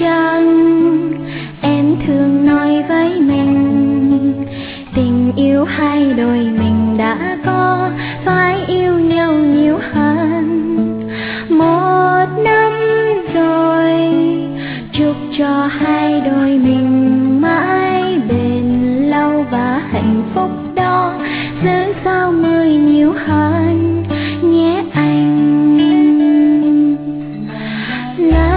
chăng em thường nói với mình, tình yêu hai đôi mình đã có, phải yêu nhau nhiều hơn. Một năm rồi, chúc cho hai đôi mình mãi bền lâu và hạnh phúc đó giữ sao mười nhiều hơn nhé anh.